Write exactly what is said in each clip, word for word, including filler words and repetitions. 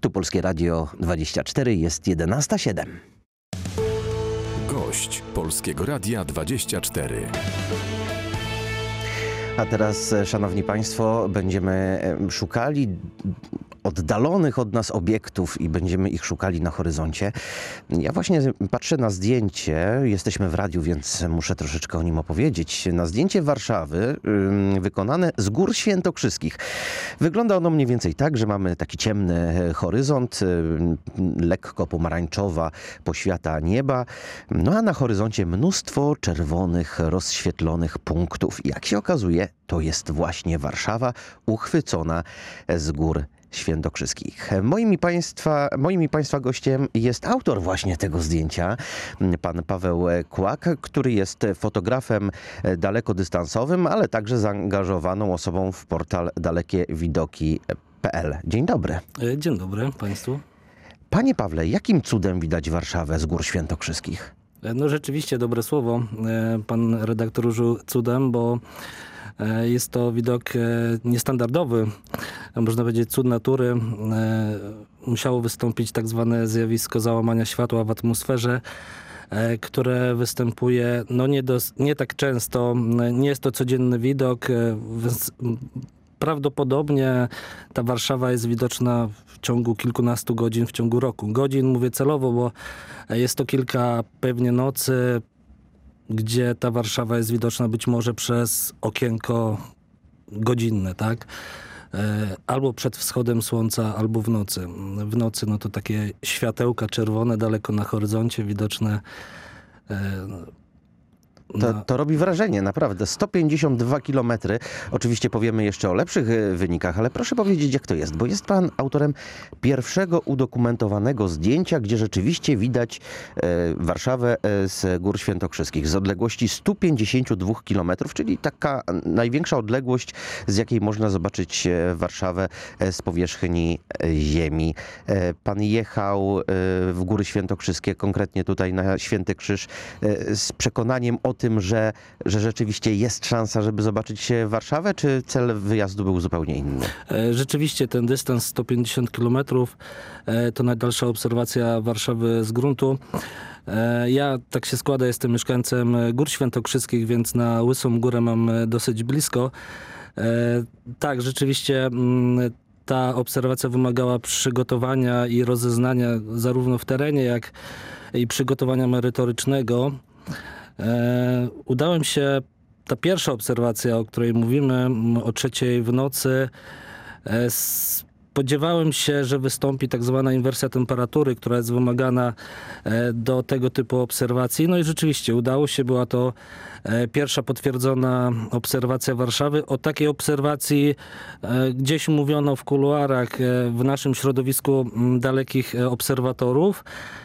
Tu Polskie Radio dwadzieścia cztery, jest jedenasta siedem. Gość Polskiego Radia dwadzieścia cztery. A teraz, szanowni państwo, będziemy szukali oddalonych od nas obiektów i będziemy ich szukali na horyzoncie. Ja właśnie patrzę na zdjęcie, jesteśmy w radiu, więc muszę troszeczkę o nim opowiedzieć. Na zdjęcie Warszawy yy, wykonane z Gór Świętokrzyskich. Wygląda ono mniej więcej tak, że mamy taki ciemny horyzont, yy, lekko pomarańczowa poświata nieba, no a na horyzoncie mnóstwo czerwonych, rozświetlonych punktów. Jak się okazuje, to jest właśnie Warszawa uchwycona z Gór Świętokrzyskich. Moim i państwa, moim i państwa gościem jest autor właśnie tego zdjęcia, pan Paweł Kłak, który jest fotografem dalekodystansowym, ale także zaangażowaną osobą w portal dalekie widoki kropka p l. Dzień dobry. Dzień dobry państwu. Panie Pawle, jakim cudem widać Warszawę z Gór Świętokrzyskich? No rzeczywiście dobre słowo. Pan redaktor użył cudem, bo jest to widok niestandardowy, można powiedzieć cud natury. Musiało wystąpić tak zwane zjawisko załamania światła w atmosferze, które występuje no nie, dos, nie tak często, nie jest to codzienny widok, więc prawdopodobnie ta Warszawa jest widoczna w ciągu kilkunastu godzin w ciągu roku. Godzin mówię celowo, bo jest to kilka pewnie nocy, gdzie ta Warszawa jest widoczna być może przez okienko godzinne, tak? Albo przed wschodem słońca, albo w nocy. W nocy no to takie światełka czerwone daleko na horyzoncie widoczne. To, to robi wrażenie, naprawdę. sto pięćdziesiąt dwa kilometry. Oczywiście powiemy jeszcze o lepszych wynikach, ale proszę powiedzieć, jak to jest, bo jest pan autorem pierwszego udokumentowanego zdjęcia, gdzie rzeczywiście widać e, Warszawę z Gór Świętokrzyskich z odległości stu pięćdziesięciu dwóch kilometrów, czyli taka największa odległość, z jakiej można zobaczyć Warszawę z powierzchni ziemi. E, pan jechał e, w Góry Świętokrzyskie, konkretnie tutaj na Święty Krzyż, e, z przekonaniem o tym, że, że rzeczywiście jest szansa, żeby zobaczyć Warszawę, czy cel wyjazdu był zupełnie inny? Rzeczywiście ten dystans sto pięćdziesiąt kilometrów to najdalsza obserwacja Warszawy z gruntu. Ja, tak się składa, jestem mieszkańcem Gór Świętokrzyskich, więc na Łysą Górę mam dosyć blisko. Tak, rzeczywiście ta obserwacja wymagała przygotowania i rozeznania zarówno w terenie, jak i przygotowania merytorycznego. E, udałem się, ta pierwsza obserwacja, o której mówimy, o trzeciej w nocy, e, spodziewałem się, że wystąpi tak zwana inwersja temperatury, która jest wymagana e, do tego typu obserwacji. No i rzeczywiście udało się, była to e, pierwsza potwierdzona obserwacja Warszawy. O takiej obserwacji e, gdzieś mówiono w kuluarach e, w naszym środowisku m, dalekich e, obserwatorów.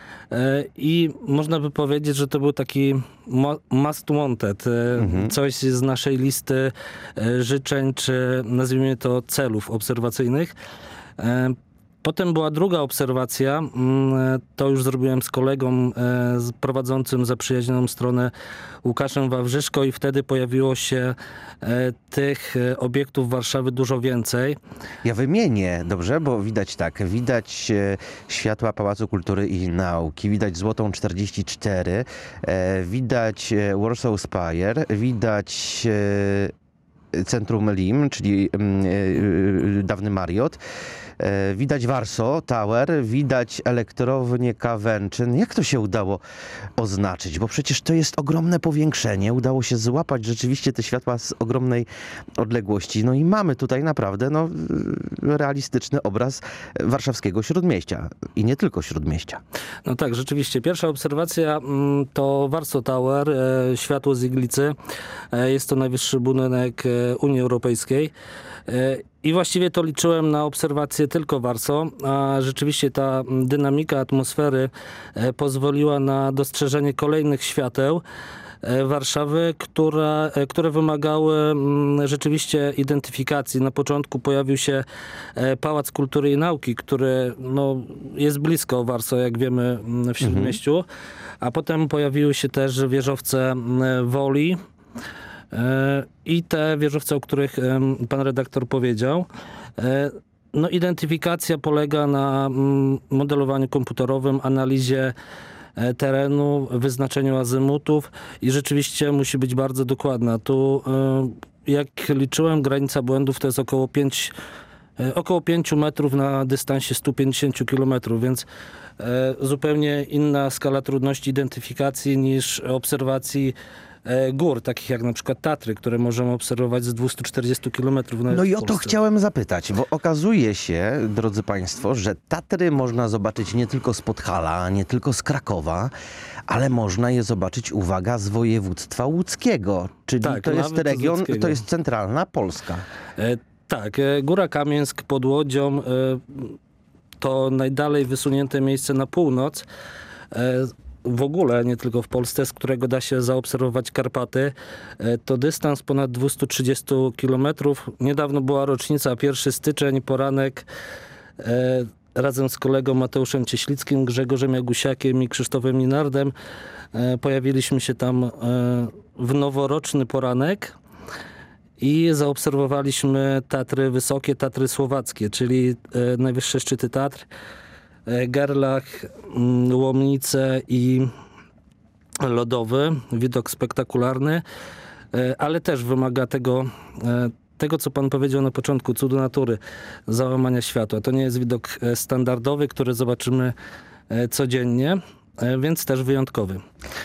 I można by powiedzieć, że to był taki must wanted, mhm. coś z naszej listy życzeń, czy nazwijmy to celów obserwacyjnych. Potem była druga obserwacja, to już zrobiłem z kolegą prowadzącym zaprzyjaźnioną stronę Łukaszem Wawrzyszko i wtedy pojawiło się tych obiektów Warszawy dużo więcej. Ja wymienię, dobrze, bo widać tak, widać światła Pałacu Kultury i Nauki, widać Złotą czterdzieści cztery, widać Warsaw Spire, widać Centrum Lim, czyli dawny Marriott. Widać Warsaw Tower, widać elektrownię Kawęczyn. Jak to się udało oznaczyć? Bo przecież to jest ogromne powiększenie. Udało się złapać rzeczywiście te światła z ogromnej odległości. No i mamy tutaj naprawdę no, realistyczny obraz warszawskiego Śródmieścia. I nie tylko Śródmieścia. No tak, rzeczywiście. Pierwsza obserwacja to Warsaw Tower, światło z iglicy. Jest to najwyższy budynek Unii Europejskiej. I właściwie to liczyłem na obserwację tylko Warsaw, a rzeczywiście ta dynamika atmosfery pozwoliła na dostrzeżenie kolejnych świateł Warszawy, które, które wymagały rzeczywiście identyfikacji. Na początku pojawił się Pałac Kultury i Nauki, który no, jest blisko Warsaw, jak wiemy, w Śródmieściu, mhm. a potem pojawiły się też wieżowce Woli, i te wieżowce, o których pan redaktor powiedział. No, identyfikacja polega na mm, modelowaniu komputerowym, analizie e, terenu, wyznaczeniu azymutów i rzeczywiście musi być bardzo dokładna. Tu, e, jak liczyłem, granica błędów to jest około pięć, e, około pięciu metrów na dystansie stu pięćdziesięciu kilometrów, więc e, zupełnie inna skala trudności identyfikacji niż obserwacji e, gór, takich jak na przykład Tatry, które możemy obserwować z dwieście czterdzieści kilometrów. No i o to chciałem zapytać, bo okazuje się, drodzy Państwo, że Tatry można zobaczyć nie tylko z Podhala, nie tylko z Krakowa, ale można je zobaczyć, uwaga, z województwa łódzkiego, czyli Tak, to jest nawet z region, łódzkiego. to jest centralna Polska. E, tak, e, Góra Kamieńsk pod Łodzią e, to najdalej wysunięte miejsce na północ. E, w ogóle, nie tylko w Polsce, z którego da się zaobserwować Karpaty. E, to dystans ponad dwieście trzydzieści kilometrów. Niedawno była rocznica, pierwszy styczeń, poranek. E, razem z kolegą Mateuszem Cieślickim, Grzegorzem Jagusiakiem i Krzysztofem Linardem e, pojawiliśmy się tam e, w noworoczny poranek i zaobserwowaliśmy Tatry wysokie, Tatry słowackie, czyli e, najwyższe szczyty Tatr, e, Gerlach, mm, Łomnice i Lodowy. Widok spektakularny, e, ale też wymaga tego, e, tego, co pan powiedział na początku, cudu natury, załamania światła. To nie jest widok e, standardowy, który zobaczymy e, codziennie, e, więc też wyjątkowy.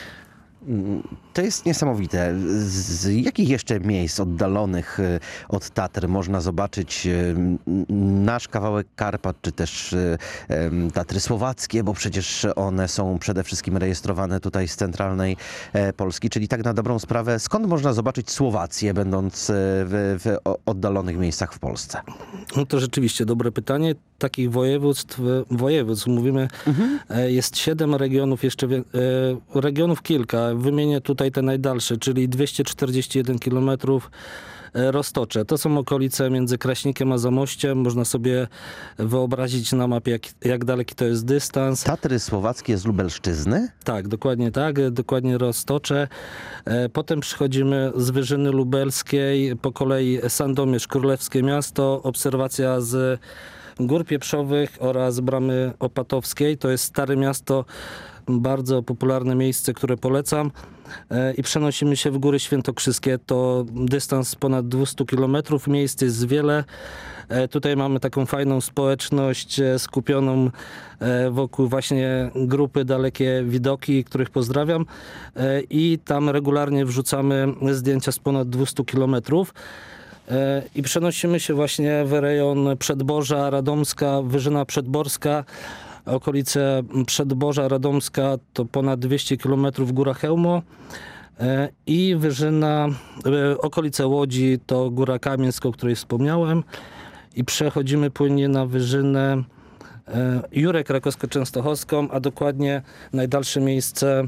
To jest niesamowite. Z jakich jeszcze miejsc oddalonych y, od Tatr można zobaczyć y, nasz kawałek Karpat, czy też y, y, Tatry słowackie, bo przecież one są przede wszystkim rejestrowane tutaj z centralnej e, Polski, czyli tak na dobrą sprawę, skąd można zobaczyć Słowację, będąc y, w, w o- oddalonych miejscach w Polsce? No to rzeczywiście dobre pytanie. Takich województw, województw mówimy, Mhm. e, jest siedem regionów, jeszcze wie, e, regionów kilka. Wymienię tutaj te najdalsze, czyli dwieście czterdzieści jeden kilometrów e, Roztocze. To są okolice między Kraśnikiem a Zamościem. Można sobie wyobrazić na mapie, jak, jak daleki to jest dystans. Tatry słowackie z Lubelszczyzny? Tak, dokładnie tak, e, dokładnie Roztocze. E, Potem przychodzimy z Wyżyny Lubelskiej, po kolei Sandomierz, Królewskie Miasto, obserwacja z Gór Pieprzowych oraz Bramy Opatowskiej. To jest Stare Miasto, bardzo popularne miejsce, które polecam. E, I przenosimy się w Góry Świętokrzyskie. To dystans ponad dwieście kilometrów. Miejsc jest wiele. E, Tutaj mamy taką fajną społeczność e, skupioną e, wokół właśnie grupy Dalekie Widoki, których pozdrawiam. E, I tam regularnie wrzucamy zdjęcia z ponad dwieście kilometrów. E, I przenosimy się właśnie w rejon Przedborza, Radomska, Wyżyna Przedborska. Okolice Przedborza, Radomska to ponad dwieście kilometrów Góra Chełmo. E, I Wyżyna, e, okolice Łodzi to Góra Kamieńsk, o której wspomniałem. I przechodzimy płynnie na Wyżynę e, Jurę Krakowsko-Częstochowską, a dokładnie najdalsze miejsce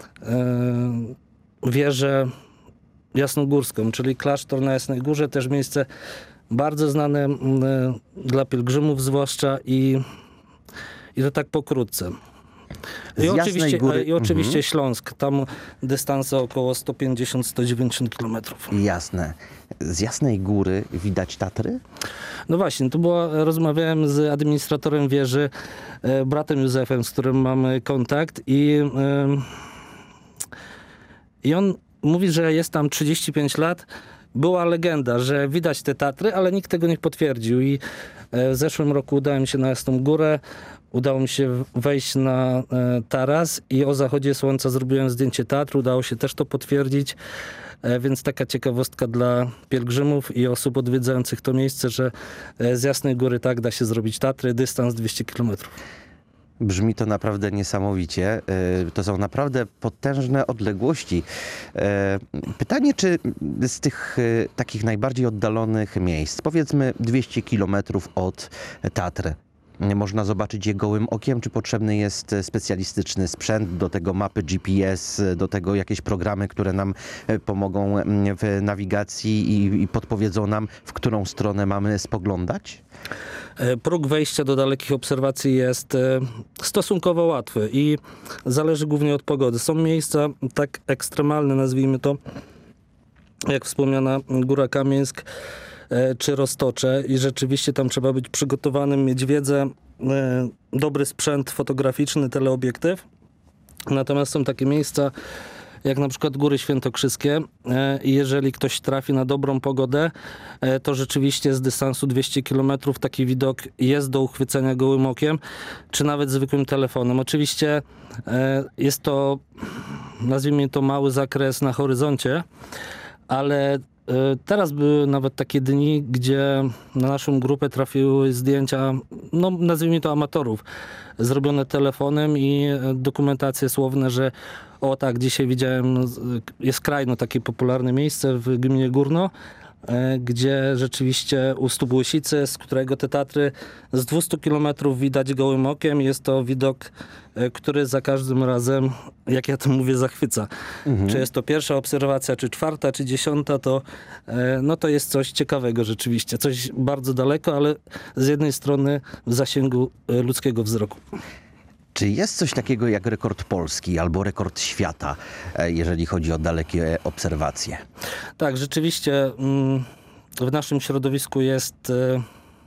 e, wieżę Jasnogórską, czyli klasztor na Jasnej Górze, też miejsce bardzo znane m, dla pielgrzymów zwłaszcza i, i to tak pokrótce. Z I Jasnej oczywiście, Góry- i oczywiście Śląsk, tam dystanse około sto pięćdziesiąt do stu dziewięćdziesięciu kilometrów. Jasne. Z Jasnej Góry widać Tatry? No właśnie, tu była, rozmawiałem z administratorem wieży, e, bratem Józefem, z którym mamy kontakt i, e, i on mówi, że jest tam trzydzieści pięć lat. Była legenda, że widać te Tatry, ale nikt tego nie potwierdził i e, w zeszłym roku udało mi się na Jasną Górę, udało mi się wejść na e, taras i o zachodzie słońca zrobiłem zdjęcie Tatr, udało się też to potwierdzić. E, Więc taka ciekawostka dla pielgrzymów i osób odwiedzających to miejsce, że e, z Jasnej Góry tak da się zrobić Tatry, dystans dwieście kilometrów. Brzmi to naprawdę niesamowicie. E, To są naprawdę potężne odległości. E, Pytanie, czy z tych e, takich najbardziej oddalonych miejsc, powiedzmy dwieście kilometrów od Tatr, można zobaczyć je gołym okiem, czy potrzebny jest specjalistyczny sprzęt, do tego mapy G P S, do tego jakieś programy, które nam e, pomogą mm, w nawigacji i, i podpowiedzą nam, w którą stronę mamy spoglądać? E, Próg wejścia do dalekich obserwacji jest e, stosunkowo łatwy i zależy głównie od pogody. Są miejsca tak ekstremalne, nazwijmy to, jak wspomniana Góra Kamieńsk, e, czy Roztocze i rzeczywiście tam trzeba być przygotowanym, mieć wiedzę, e, dobry sprzęt fotograficzny, teleobiektyw. Natomiast są takie miejsca, jak na przykład Góry Świętokrzyskie e, i jeżeli ktoś trafi na dobrą pogodę, e, to rzeczywiście z dystansu dwieście kilometrów taki widok jest do uchwycenia gołym okiem, czy nawet zwykłym telefonem. Oczywiście e, jest to, nazwijmy to, mały zakres na horyzoncie, ale e, teraz były nawet takie dni, gdzie na naszą grupę trafiły zdjęcia, no nazwijmy to amatorów, zrobione telefonem i dokumentacje słowne, że o tak, dzisiaj widziałem, jest Krajno, takie popularne miejsce w gminie Górno, e, gdzie rzeczywiście u stóp Łysicy, z którego te Tatry z dwustu kilometrów widać gołym okiem. Jest to widok, e, który za każdym razem, jak ja to mówię, zachwyca. Mhm. Czy jest to pierwsza obserwacja, czy czwarta, czy dziesiąta, to, e, no to jest coś ciekawego rzeczywiście. Coś bardzo daleko, ale z jednej strony w zasięgu e, ludzkiego wzroku. Czy jest coś takiego jak rekord Polski albo rekord świata, e, jeżeli chodzi o dalekie obserwacje? Tak, rzeczywiście mm, w naszym środowisku jest, e,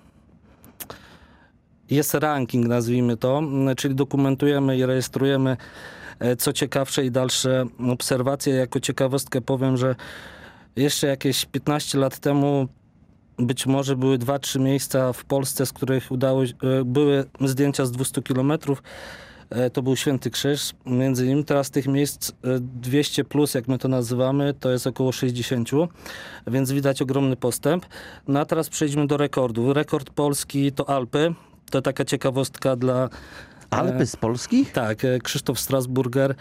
jest ranking, nazwijmy to, m, czyli dokumentujemy i rejestrujemy e, co ciekawsze i dalsze obserwacje. Jako ciekawostkę powiem, że jeszcze jakieś piętnaście lat temu być może były dwa, trzy miejsca w Polsce, z których udało, były zdjęcia z dwustu kilometrów. To był Święty Krzyż, między innymi. Teraz tych miejsc dwieście plus, jak my to nazywamy, to jest około sześćdziesiąt, więc widać ogromny postęp. No a teraz przejdźmy do rekordu. Rekord Polski to Alpy. To taka ciekawostka dla... Alpy z Polski? Tak, Krzysztof Strasburger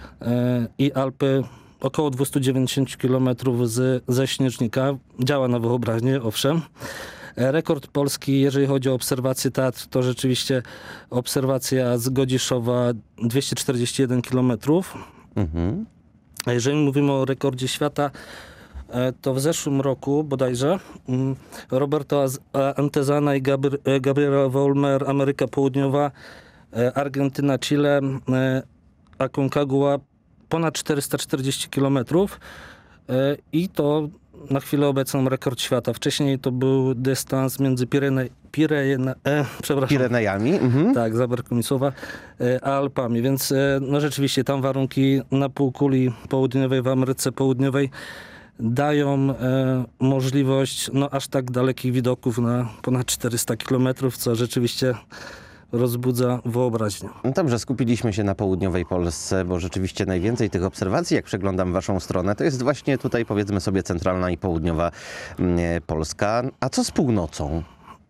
i Alpy około dwieście dziewięćdziesiąt kilometrów z, ze Śnieżnika. Działa na wyobraźnię, owszem. Rekord Polski, jeżeli chodzi o obserwację Tatr, to rzeczywiście obserwacja z Godziszowa dwieście czterdzieści jeden kilometrów. Mhm. A jeżeli mówimy o rekordzie świata, to w zeszłym roku bodajże Roberto Antezana i Gabri- Gabriela Vollmer, Ameryka Południowa, Argentyna, Chile, Aconcagua ponad czterysta czterdzieści kilometrów i to na chwilę obecną rekord świata. Wcześniej to był dystans między Pirene, Pirene, e, przepraszam. Pirenejami. Mhm. Tak, zabrakło mi słowa, e, a Alpami. Więc e, no rzeczywiście tam warunki na półkuli południowej, w Ameryce Południowej dają e, możliwość no, aż tak dalekich widoków na ponad czterysta kilometrów, co rzeczywiście rozbudza wyobraźnię. No dobrze, skupiliśmy się na południowej Polsce, bo rzeczywiście najwięcej tych obserwacji, jak przeglądam waszą stronę, to jest właśnie tutaj, powiedzmy sobie, centralna i południowa Polska. A co z północą?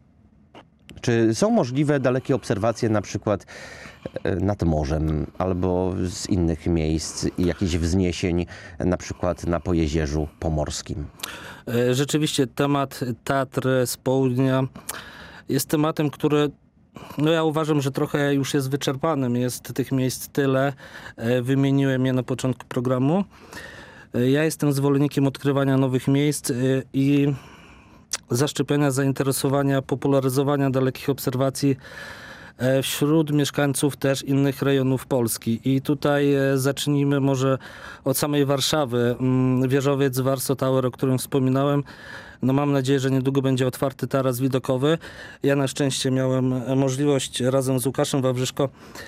Czy są możliwe dalekie obserwacje na przykład nad morzem albo z innych miejsc i jakichś wzniesień, na przykład na Pojezierzu Pomorskim? Rzeczywiście temat Tatr z południa jest tematem, który no ja uważam, że trochę już jest wyczerpanym. Jest tych miejsc tyle. Wymieniłem je na początku programu. Ja jestem zwolennikiem odkrywania nowych miejsc i zaszczepiania zainteresowania, popularyzowania dalekich obserwacji wśród mieszkańców też innych rejonów Polski. I tutaj zacznijmy może od samej Warszawy. Wieżowiec Warsaw Tower, o którym wspominałem. No mam nadzieję, że niedługo będzie otwarty taras widokowy. Ja na szczęście miałem możliwość razem z Łukaszem Wawrzyszko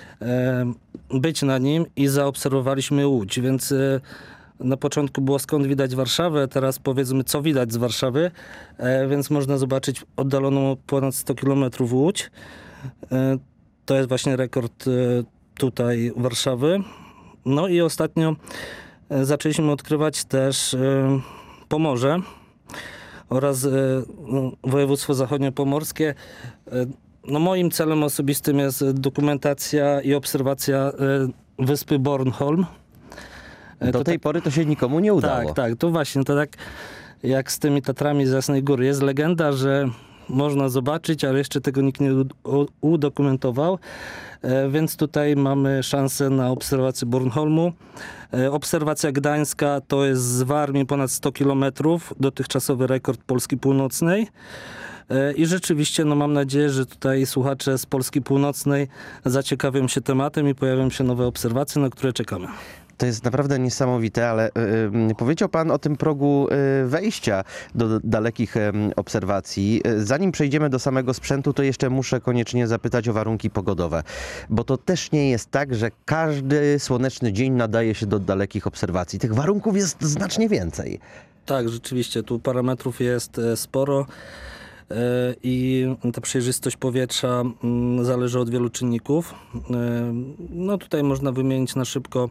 być na nim i zaobserwowaliśmy Łódź, więc na początku było skąd widać Warszawę, teraz powiedzmy co widać z Warszawy, więc można zobaczyć oddaloną o ponad sto kilometrów Łódź. To jest właśnie rekord tutaj Warszawy. No i ostatnio zaczęliśmy odkrywać też Pomorze oraz no, województwo zachodniopomorskie. No, moim celem osobistym jest dokumentacja i obserwacja wyspy Bornholm. Do to tej tak, pory to się nikomu nie udało. Tak, tak. To właśnie, to tak jak z tymi Tatrami z Jasnej Góry. Jest legenda, że można zobaczyć, ale jeszcze tego nikt nie udokumentował. Więc tutaj mamy szansę na obserwację Bornholmu. Obserwacja Gdańska to jest z Warmii ponad sto kilometrów, dotychczasowy rekord Polski Północnej. I rzeczywiście no mam nadzieję, że tutaj słuchacze z Polski Północnej zaciekawią się tematem i pojawią się nowe obserwacje, na które czekamy. To jest naprawdę niesamowite, ale y, powiedział pan o tym progu y, wejścia do dalekich y, obserwacji. Y, Zanim przejdziemy do samego sprzętu, to jeszcze muszę koniecznie zapytać o warunki pogodowe, bo to też nie jest tak, że każdy słoneczny dzień nadaje się do dalekich obserwacji. Tych warunków jest znacznie więcej. Tak, rzeczywiście, tu parametrów jest e, sporo e, i ta przejrzystość powietrza mm, zależy od wielu czynników. E, No tutaj można wymienić na szybko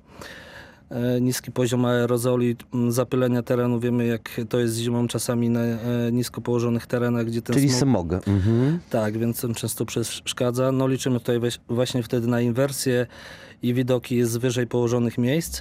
e, niski poziom aerozoli, m, zapylenia terenu. Wiemy, jak to jest zimą czasami na e, nisko położonych terenach, gdzie ten Czyli smog... smog. Mhm. Tak, więc on często przeszkadza. No liczymy tutaj weś- właśnie wtedy na inwersję i widoki z wyżej położonych miejsc.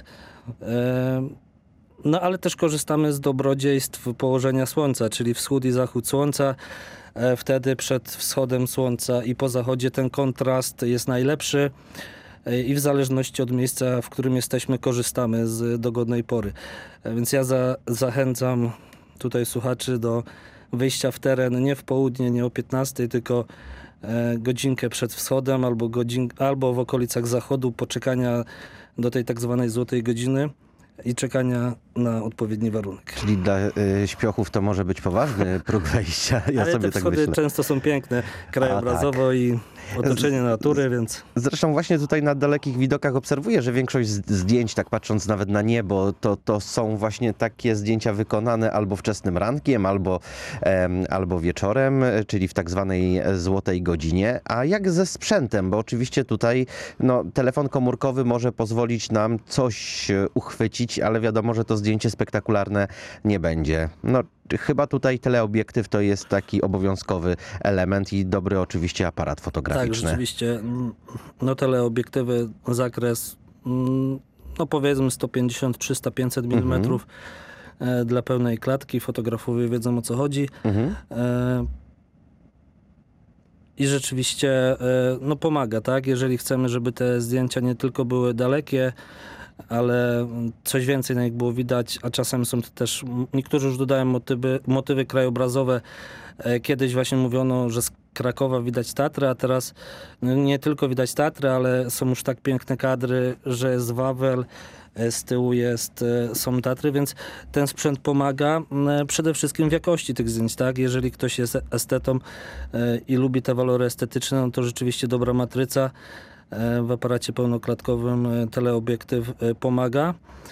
E, No ale też korzystamy z dobrodziejstw położenia słońca, czyli wschód i zachód słońca. E, Wtedy przed wschodem słońca i po zachodzie ten kontrast jest najlepszy e, i w zależności od miejsca, w którym jesteśmy, korzystamy z dogodnej pory. E, Więc ja za, zachęcam tutaj słuchaczy do wyjścia w teren nie w południe, nie o piętnastej, tylko e, godzinkę przed wschodem albo, godzin, albo w okolicach zachodu, poczekania do tej tak zwanej złotej godziny i czekania na odpowiedni warunek. Czyli dla y, śpiochów to może być poważny próg wejścia. Ja Ale sobie te tak wschody myślę. często są piękne krajobrazowo i otoczenie natury, więc... Zresztą właśnie tutaj na dalekich widokach obserwuję, że większość z- zdjęć, tak patrząc nawet na niebo, to, to są właśnie takie zdjęcia wykonane albo wczesnym rankiem, albo, em, albo wieczorem, e, czyli w tak zwanej e, złotej godzinie. A jak ze sprzętem? Bo oczywiście tutaj no, telefon komórkowy może pozwolić nam coś e, uchwycić, ale wiadomo, że to zdjęcie spektakularne nie będzie. No, chyba tutaj teleobiektyw to jest taki obowiązkowy element i dobry oczywiście aparat fotograficzny. Tak, rzeczywiście. No teleobiektywy, zakres, mm, no powiedzmy sto pięćdziesiąt, trzysta, pięćset milimetrów e, dla pełnej klatki. Fotografowie wiedzą, o co chodzi. Mhm. E, I rzeczywiście e, no pomaga, tak? Jeżeli chcemy, żeby te zdjęcia nie tylko były dalekie, ale coś więcej na nich było widać, a czasem są to też, m, niektórzy już dodają motywy, motywy krajobrazowe. E, Kiedyś właśnie mówiono, że z Krakowa widać Tatry, a teraz no, nie tylko widać Tatry, ale są już tak piękne kadry, że jest Wawel, e, z tyłu jest, e, są Tatry, więc ten sprzęt pomaga m, przede wszystkim w jakości tych zdjęć, tak? Jeżeli ktoś jest estetą e, i lubi te walory estetyczne, no to rzeczywiście dobra matryca e, w aparacie pełnoklatkowym e, teleobiektyw e, pomaga.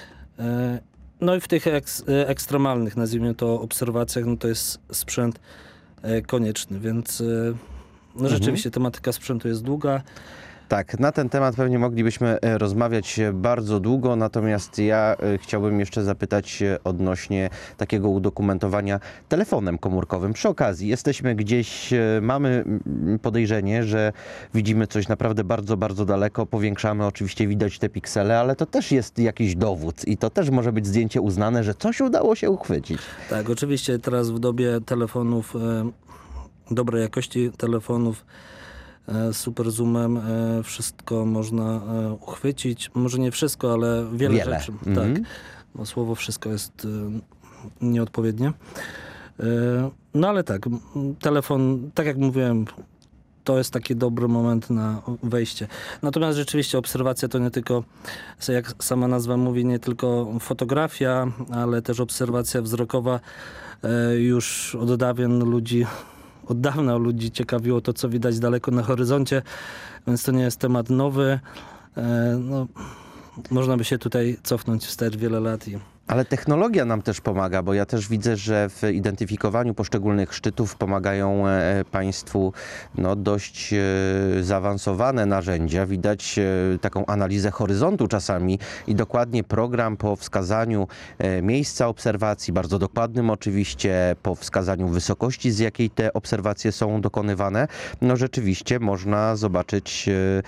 E, No i w tych eks, e, ekstremalnych, nazwijmy to, obserwacjach, no to jest sprzęt e, konieczny, więc e, no rzeczywiście tematyka sprzętu jest długa. Tak, na ten temat pewnie moglibyśmy e, rozmawiać e, bardzo długo, natomiast ja e, chciałbym jeszcze zapytać e, odnośnie takiego udokumentowania telefonem komórkowym. Przy okazji jesteśmy gdzieś, e, mamy mm, podejrzenie, że widzimy coś naprawdę bardzo, bardzo daleko, powiększamy, oczywiście widać te piksele, ale to też jest jakiś dowód i to też może być zdjęcie uznane, że coś udało się uchwycić. Tak, oczywiście teraz w dobie telefonów, e, dobrej jakości telefonów, e, super zoomem, e, wszystko można e, uchwycić. Może nie wszystko, ale wiele, Wiele. rzeczy. Mhm. Tak, bo słowo wszystko jest e, nieodpowiednie. E, no ale tak, m, telefon, tak jak mówiłem, to jest taki dobry moment na wejście. Natomiast rzeczywiście obserwacja to nie tylko, jak sama nazwa mówi, nie tylko fotografia, ale też obserwacja wzrokowa. E, Już od dawien ludzi, od dawna ludzi ciekawiło to, co widać daleko na horyzoncie, więc to nie jest temat nowy. E, No, można by się tutaj cofnąć wstecz wiele lat i Ale technologia nam też pomaga, bo ja też widzę, że w identyfikowaniu poszczególnych szczytów pomagają e, Państwu no, dość e, zaawansowane narzędzia. Widać e, taką analizę horyzontu czasami i dokładnie program po wskazaniu e, miejsca obserwacji, bardzo dokładnym oczywiście, po wskazaniu wysokości, z jakiej te obserwacje są dokonywane. No rzeczywiście można zobaczyć e,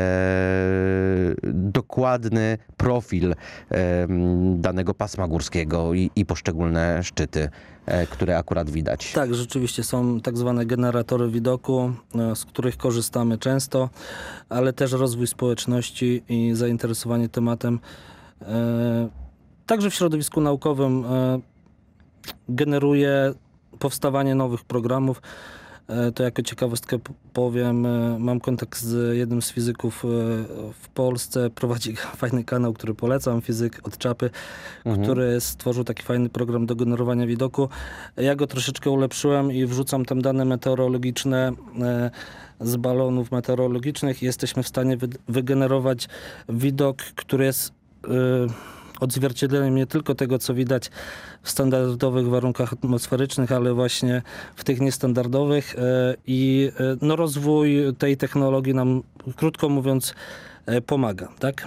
e, dokładny profil e, danego pasma górskiego i, i poszczególne szczyty, e, które akurat widać. tak, rzeczywiście są tak zwane generatory widoku, e, z których korzystamy często, ale też rozwój społeczności i zainteresowanie tematem. E, Także w środowisku naukowym e, generuje powstawanie nowych programów. e, to jako ciekawostkę p- powiem, e, mam kontakt z jednym z fizyków e, w Polsce, prowadzi fajny kanał, który polecam, fizyk od czapy, Mhm. który stworzył taki fajny program do generowania widoku. Ja go troszeczkę ulepszyłem i wrzucam tam dane meteorologiczne e, z balonów meteorologicznych i jesteśmy w stanie wy- wygenerować widok, który jest e, odzwierciedleniem nie tylko tego, co widać w standardowych warunkach atmosferycznych, ale właśnie w tych niestandardowych e, i e, no, rozwój tej technologii nam, krótko mówiąc, e, pomaga, tak?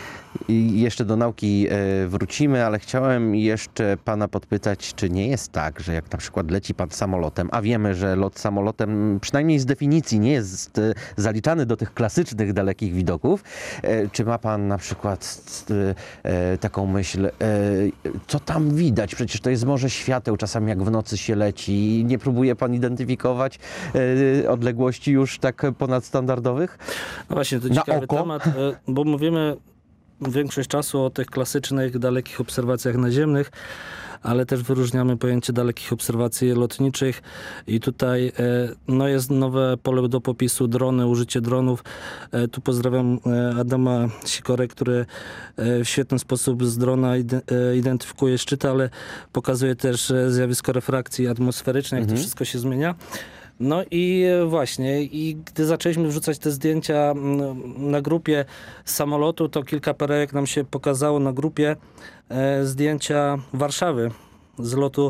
I jeszcze do nauki e, wrócimy, ale chciałem jeszcze pana podpytać, czy nie jest tak, że jak na przykład leci pan samolotem, a wiemy, że lot samolotem przynajmniej z definicji nie jest e, zaliczany do tych klasycznych dalekich widoków, e, czy ma pan na przykład e, e, taką myśl, e, co tam widać? Przecież to jest morze świateł, czasami jak w nocy się leci. Nie próbuje pan identyfikować e, odległości już tak ponadstandardowych? No właśnie, to Na ciekawy oko? temat, e, bo mówimy większość czasu o tych klasycznych, dalekich obserwacjach naziemnych, ale też wyróżniamy pojęcie dalekich obserwacji lotniczych i tutaj e, no jest nowe pole do popisu, drony, użycie dronów. E, tu pozdrawiam e, Adama Sikorę, który e, w świetny sposób z drona ide, e, identyfikuje szczyty, ale pokazuje też e, zjawisko refrakcji atmosferycznej, jak Mhm. to wszystko się zmienia. No i e, właśnie, i gdy zaczęliśmy wrzucać te zdjęcia mm, na grupie z samolotu, to kilka perełek nam się pokazało na grupie e, zdjęcia Warszawy z lotu,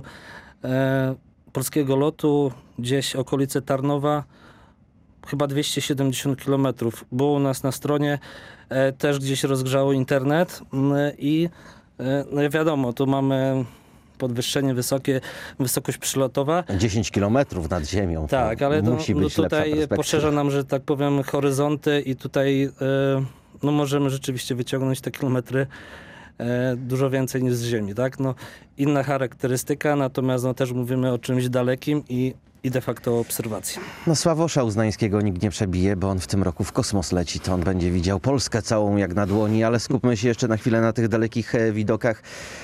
e, polskiego lotu, gdzieś okolice Tarnowa, chyba dwieście siedemdziesiąt kilometrów. Było u nas na stronie, e, też gdzieś rozgrzało internet mm, i e, no wiadomo, tu mamy podwyższenie wysokie, wysokość przylotowa. dziesięć kilometrów nad ziemią. Tak, to ale to, musi no być lepsza tutaj perspektywa. poszerza nam, że tak powiem, horyzonty i tutaj e, no możemy rzeczywiście wyciągnąć te kilometry e, dużo więcej niż z Ziemi, tak? No, inna charakterystyka, natomiast no, też mówimy o czymś dalekim i, i de facto o obserwacji. No Sławosza Uznańskiego nikt nie przebije, bo on w tym roku w kosmos leci, to on będzie widział Polskę całą jak na dłoni, ale skupmy się jeszcze na chwilę na tych dalekich e, widokach.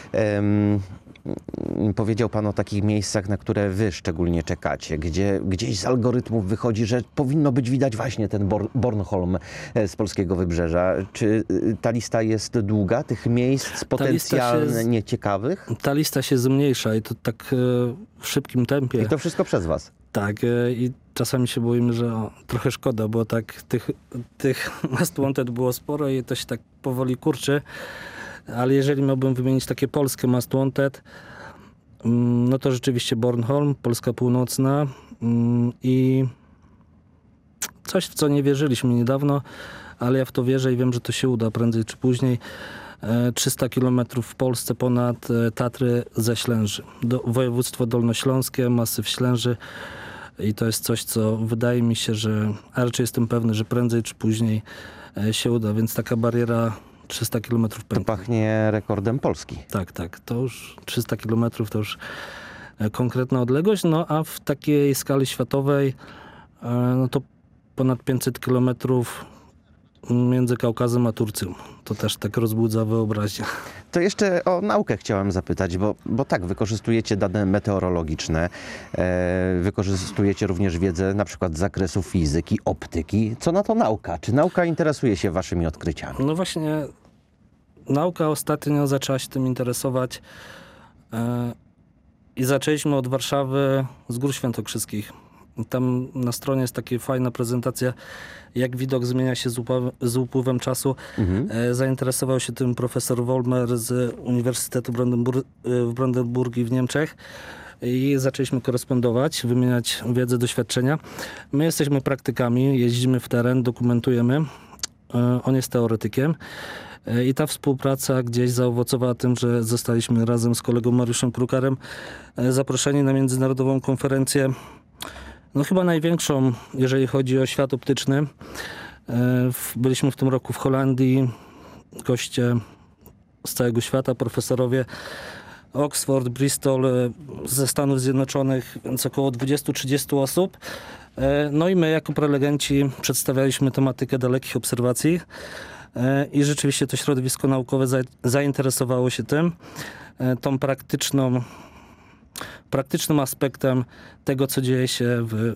Em, Powiedział pan o takich miejscach, na które wy szczególnie czekacie, gdzie gdzieś z algorytmów wychodzi, że powinno być widać właśnie ten Bor- Bornholm e, z polskiego wybrzeża. Czy y, ta lista jest długa, tych miejsc potencjalnie się z- ciekawych? Ta lista się zmniejsza i to tak e, w szybkim tempie. I to wszystko przez was. Tak, e, i czasami się boimy, że o, trochę szkoda, bo tak tych, tych Most Wanted było sporo i to się tak powoli kurczy. Ale jeżeli miałbym wymienić takie polskie Most Wanted, mm, no to rzeczywiście Bornholm, Polska Północna mm, i coś, w co nie wierzyliśmy niedawno, ale ja w to wierzę i wiem, że to się uda prędzej czy później. E, trzysta kilometrów w Polsce ponad e, Tatry ze Ślęży. Do, województwo dolnośląskie, masyw Ślęży. I to jest coś, co wydaje mi się, że, a raczej jestem pewny, że prędzej czy później e, się uda, więc taka bariera trzysta kilometrów To pęknie. pachnie rekordem Polski. Tak, tak. To już trzysta kilometrów to już e, konkretna odległość, no a w takiej skali światowej e, no to ponad pięćset kilometrów między Kaukazem a Turcją. To też tak rozbudza wyobraźnię. To jeszcze o naukę chciałem zapytać, bo, bo tak, wykorzystujecie dane meteorologiczne, e, wykorzystujecie również wiedzę na przykład z zakresu fizyki, optyki. Co na to nauka? Czy nauka interesuje się waszymi odkryciami? No właśnie, nauka ostatnio zaczęła się tym interesować e, i zaczęliśmy od Warszawy z Gór Świętokrzyskich. Tam na stronie jest taka fajna prezentacja, jak widok zmienia się z, upływem, z upływem czasu. Mhm. E, zainteresował się tym profesor Wolmer z Uniwersytetu Brandenbur- w Brandenburgii w Niemczech i zaczęliśmy korespondować, wymieniać wiedzę, doświadczenia. My jesteśmy praktykami, jeździmy w teren, dokumentujemy. E, on jest teoretykiem. E, I ta współpraca gdzieś zaowocowała tym, że zostaliśmy razem z kolegą Mariuszem Krukarem e, zaproszeni na międzynarodową konferencję, no chyba największą, jeżeli chodzi o świat optyczny. E, w- Byliśmy w tym roku w Holandii, goście z całego świata, profesorowie Oxford, Bristol, e, ze Stanów Zjednoczonych, więc około dwadzieścia trzydzieści osób. E, No i my jako prelegenci przedstawialiśmy tematykę dalekich obserwacji e, i rzeczywiście to środowisko naukowe za- zainteresowało się tym, e, tą praktyczną praktycznym aspektem tego, co dzieje się w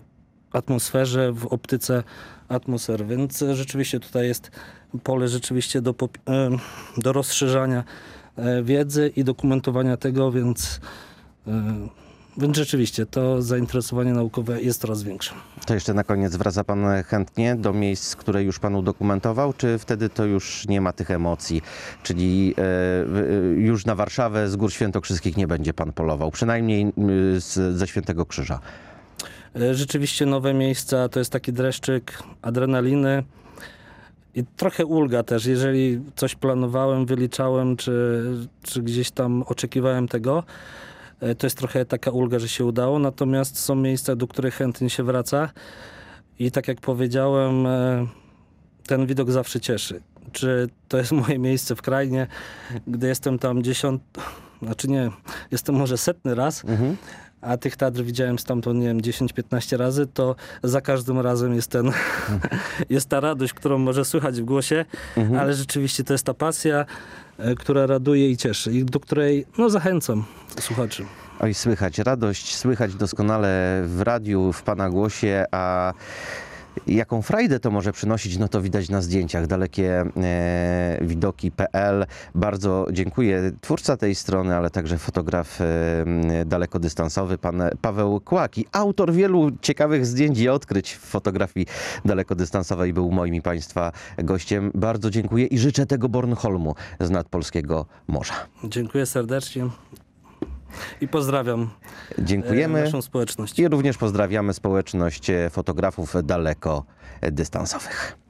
atmosferze, w optyce atmosfer, więc rzeczywiście tutaj jest pole rzeczywiście do, pop- e, do rozszerzania e, wiedzy i dokumentowania tego, więc, e, więc rzeczywiście to zainteresowanie naukowe jest coraz większe. To jeszcze na koniec, wraca pan chętnie do miejsc, które już pan udokumentował, czy wtedy to już nie ma tych emocji? Czyli e, e, już na Warszawę z Gór Świętokrzyskich nie będzie pan polował, przynajmniej e, z, ze Świętego Krzyża. E, Rzeczywiście nowe miejsca to jest taki dreszczyk adrenaliny i trochę ulga też. Jeżeli coś planowałem, wyliczałem, czy, czy gdzieś tam oczekiwałem tego, e, to jest trochę taka ulga, że się udało. Natomiast są miejsca, do których chętnie się wraca i tak jak powiedziałem, e, ten widok zawsze cieszy. Czy to jest moje miejsce w krainie, gdy jestem tam dziesiąt... Znaczy nie, jestem może setny raz, Mhm. a tych Tatr widziałem stamtąd, nie wiem, dziesięć piętnaście razy, to za każdym razem jest ten, jest ta radość, którą może słychać w głosie, Mhm. ale rzeczywiście to jest ta pasja, e, która raduje i cieszy i do której, no, zachęcam słuchaczy. Oj, słychać radość, słychać doskonale w radiu, w pana głosie, a jaką frajdę to może przynosić, no to widać na zdjęciach. Dalekie e, widoki kropka pe el. Bardzo dziękuję. Twórca tej strony, ale także fotograf e, dalekodystansowy, pan Paweł Kłaki. Autor wielu ciekawych zdjęć i odkryć w fotografii dalekodystansowej, był moim i państwa gościem. Bardzo dziękuję i życzę tego Bornholmu z nadpolskiego morza. Dziękuję serdecznie i pozdrawiam e, Dziękujemy. naszą społeczność. I również pozdrawiamy społeczność fotografów dalekodystansowych.